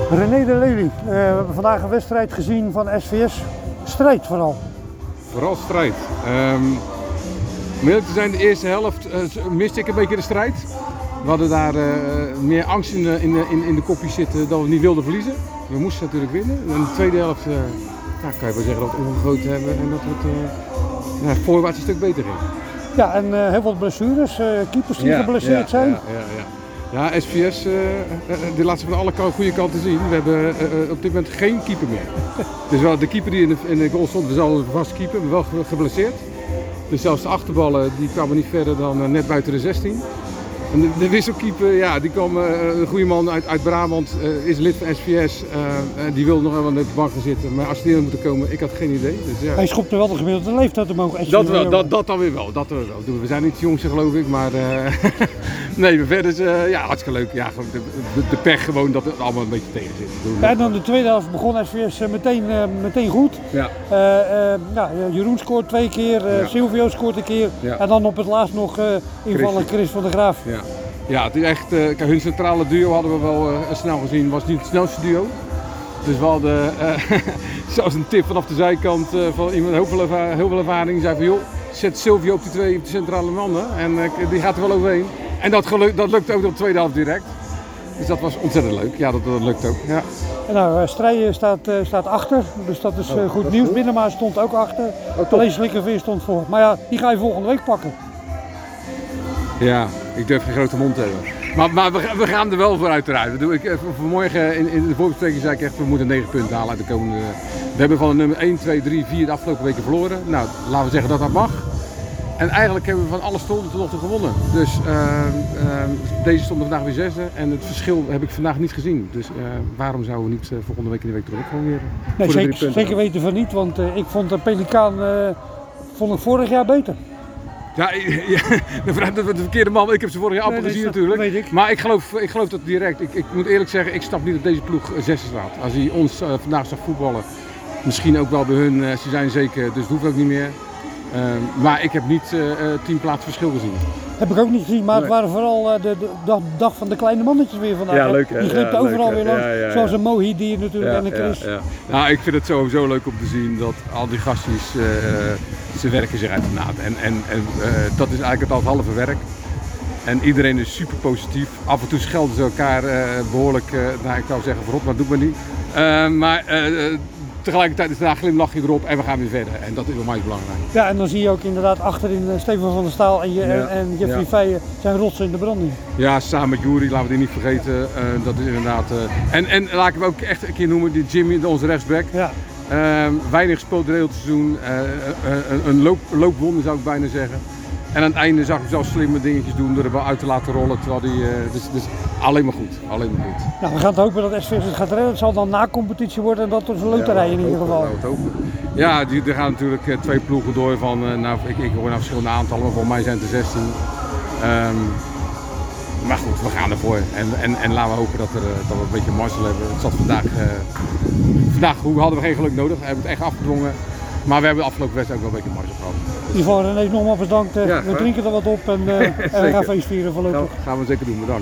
René de Lely, we hebben vandaag een wedstrijd gezien van SVS. Strijd vooral. Vooral strijd. Om eerlijk te zijn, de eerste helft miste ik een beetje de strijd. We hadden daar meer angst in de kopjes zitten dat we niet wilden verliezen. We moesten natuurlijk winnen. En in de tweede helft kan je wel zeggen dat we het omgegoten hebben en dat het voorwaarts een stuk beter ging. Ja, en heel wat blessures, keepers die geblesseerd zijn. Ja, SVS die laat zich van alle goede kanten zien. We hebben op dit moment geen keeper meer. Dus wel de keeper die in de goal stond, we zouden een vaste keeper, maar wel geblesseerd. Dus zelfs de achterballen die kwamen niet verder dan net buiten de 16. En de wisselkeeper, ja, die kwam een goede man uit Brabant, is lid van SVS. Die wilde nog wel op de bank gaan zitten. Maar als die er moeten komen, ik had geen idee. Dus, ja. Hij schopte wel de gemiddelde leeftijd omhoog. Dat dan weer wel. We zijn niet jongste geloof ik, maar nee, verder is hartstikke leuk. Ja, de pech gewoon dat het allemaal een beetje tegen zit. Ja, en dan de tweede helft begon SVS meteen goed. Ja. Jeroen scoort 2 keer, Silvio scoort 1 keer. Ja. En dan op het laatst nog invallen Chris van der Graaf. Ja, het is echt, hun centrale duo hadden we wel snel gezien, was niet het snelste duo. Dus we hadden zelfs een tip vanaf de zijkant van iemand heel veel ervaring. Die zei van joh, zet Silvio op die centrale mannen en die gaat er wel overheen. En dat lukte ook op de tweede helft direct. Dus dat was ontzettend leuk. Ja, dat lukt ook. Ja. Nou, Strijen staat achter, dus dat is goed nieuws. Binnenmaar stond ook achter, alleen Slikkerveer stond voor. Maar ja, die ga je volgende week pakken. Ja, ik durf geen grote mond te hebben. Maar we gaan er wel voor uiteraard. Vanmorgen in de voorbespreking zei ik echt, we moeten 9 punten halen uit de komende. We hebben van de nummer 1, 2, 3, 4 de afgelopen weken verloren. Nou, laten we zeggen dat dat mag. En eigenlijk hebben we van alle stonden tot nog toe gewonnen. Dus deze stond vandaag weer 6e en het verschil heb ik vandaag niet gezien. Dus waarom zouden we niet volgende week in de week terug gewoon weer nee, voor de 3 punten? Zeker weten van niet, want ik vond de Pelikaan vorig jaar beter. Ja, de verkeerde man. Ik heb ze vorig jaar amper gezien natuurlijk. Weet ik. Maar ik geloof dat direct. Ik moet eerlijk zeggen, ik snap niet dat deze ploeg 6e staat. Als hij ons vandaag zag voetballen, misschien ook wel bij hun, ze zijn zeker, dus het hoeft ook niet meer. Maar ik heb niet 10 plaatsen verschil gezien. Heb ik ook niet gezien, maar het waren vooral de dag van de kleine mannetjes weer vandaag. Ja, leuk hè? Die glipten overal weer langs, zoals een Mohidi natuurlijk en een Chris. Nou, ik vind het sowieso leuk om te zien dat al die gastjes, ze werken zich uit de naad. En dat is eigenlijk het halve werk. En iedereen is super positief. Af en toe schelden ze elkaar behoorlijk, ik zou zeggen verrot, maar dat doet me niet. Tegelijkertijd is daarna glimlach je erop en we gaan weer verder. En dat is voor mij belangrijk. Ja, en dan zie je ook inderdaad achterin Stefan van der Staal en Jeffrey Feijen zijn rotsen in de branding. Ja, samen met Jury, laten we die niet vergeten. Dat is inderdaad... En laat ik hem ook echt een keer noemen, die Jimmy, onze rechtsback. Ja. Weinig gespeeld de hele seizoen. Een loopwonder zou ik bijna zeggen. En aan het einde zag ik zelfs slimme dingetjes doen door de bal uit te laten rollen. Terwijl dus alleen maar goed. Alleen maar goed. Nou, we gaan het hopen dat SVS het gaat redden. Het zal dan na competitie worden en dat is een loterij in ieder geval. Ja, er gaan natuurlijk 2 ploegen door van, ik hoor naar verschillende aantallen, maar volgens mij zijn het er 16. Maar goed, we gaan ervoor. En laten we hopen dat we een beetje mazzel hebben. Het zat vandaag hadden we geen geluk nodig, we hebben het echt afgedwongen. Maar we hebben de afgelopen wedstrijd ook wel een beetje mazzel gehad. In ieder geval René, nogmaals bedankt. We drinken er wat op en we gaan feest vieren voorlopig. Dat gaan we zeker doen, bedankt.